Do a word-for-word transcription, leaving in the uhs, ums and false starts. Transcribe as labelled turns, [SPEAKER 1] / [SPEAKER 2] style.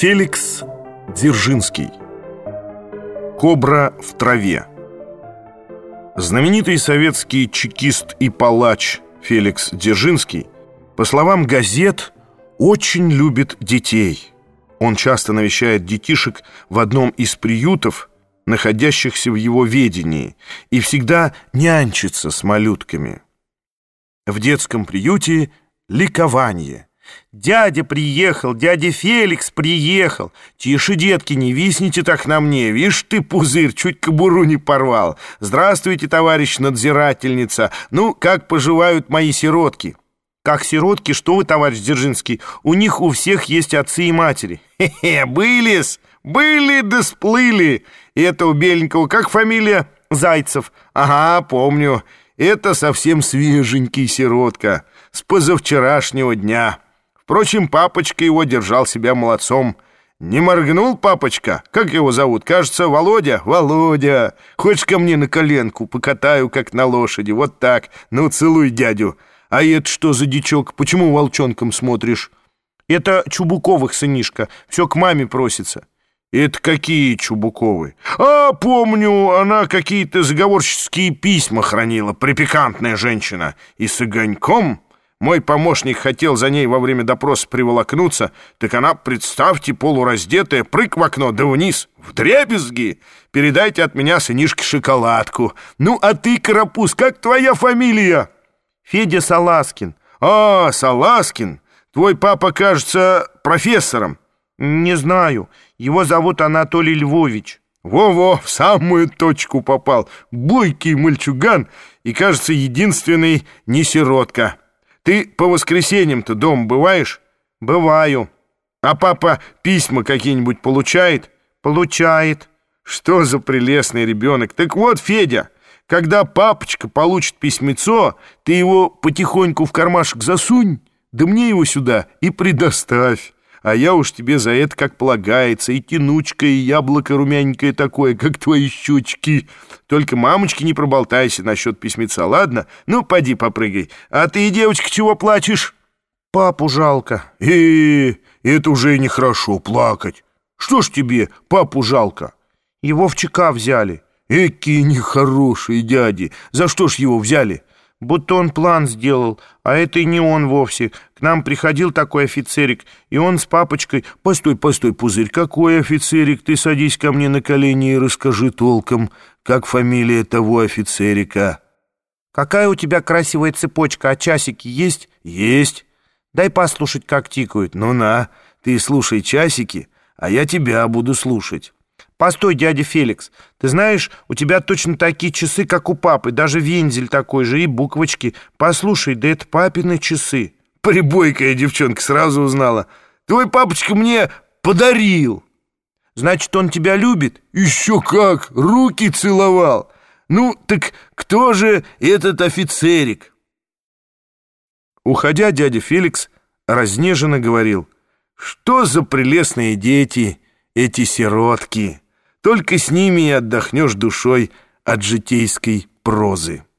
[SPEAKER 1] Феликс Дзержинский. Кобра в траве. Знаменитый советский чекист и палач Феликс Дзержинский, по словам газет, очень любит детей. Он часто навещает детишек в одном из приютов, находящихся в его ведении, и всегда нянчится с малютками. В детском приюте ликование. «Дядя приехал, дядя Феликс приехал! Тише, детки, не висните так на мне! Вишь ты, пузырь, чуть кобуру не порвал! Здравствуйте, товарищ надзирательница! Ну, как поживают мои сиротки?» «Как сиротки? Что вы, товарищ Дзержинский? У них у всех есть отцы и матери!» «Хе-хе, были-с! Были да сплыли! И это у беленького, как фамилия? Зайцев! Ага, помню! Это совсем свеженький сиротка, с позавчерашнего дня!» Впрочем, папочка его держал себя молодцом. Не моргнул папочка? Как его зовут? Кажется, Володя? Володя! Хочешь ко мне на коленку? Покатаю, как на лошади. Вот так. Ну, целуй дядю. А это что за дичок? Почему волчонком смотришь? Это Чубуковых сынишка. Все к маме просится. Это какие Чубуковы? А, помню, она какие-то заговорческие письма хранила. Припикантная женщина. И с огоньком... Мой помощник хотел за ней во время допроса приволокнуться, так она, представьте, полураздетая, прыг в окно, да вниз, вдребезги. Передайте от меня сынишке шоколадку. Ну, а ты, карапуз, как твоя фамилия? Федя Саласкин. А, Саласкин. Твой папа, кажется, профессором. Не знаю. Его зовут Анатолий Львович. Во-во, в самую точку попал. Бойкий мальчуган и, кажется, единственный не сиротка. Ты по воскресеньям-то дома бываешь? Бываю. А папа письма какие-нибудь получает? Получает. Что за прелестный ребенок. Так вот, Федя, когда папочка получит письмецо, ты его потихоньку в кармашек засунь, да мне его сюда и предоставь. А я уж тебе за это, как полагается, и тянучка, и яблоко румяненькое такое, как твои щечки. Только, мамочки, не проболтайся насчет письмеца, ладно? Ну, поди попрыгай. А ты, девочка, чего плачешь? Папу жалко. И это уже нехорошо плакать. Что ж тебе папу жалко? Его в ЧК взяли. Экие нехорошие дяди. За что ж его взяли? Будто он план сделал, а это и не он вовсе. К нам приходил такой офицерик, и он с папочкой... Постой, постой, пузырь, какой офицерик? Ты садись ко мне на колени и расскажи толком, как фамилия того офицерика. Какая у тебя красивая цепочка, а часики есть? Есть. Дай послушать, как тикают. Ну на, ты слушай часики, а я тебя буду слушать. Постой, дядя Феликс, ты знаешь, у тебя точно такие часы, как у папы, даже вензель такой же и буквочки. Послушай, да это папины часы. Прибойкая девчонка сразу узнала. Твой папочка мне подарил. Значит, он тебя любит? Еще как, руки целовал. Ну, так кто же этот офицерик? Уходя, дядя Феликс разнеженно говорил: что за прелестные дети эти сиротки! Только с ними и отдохнешь душой от житейской прозы.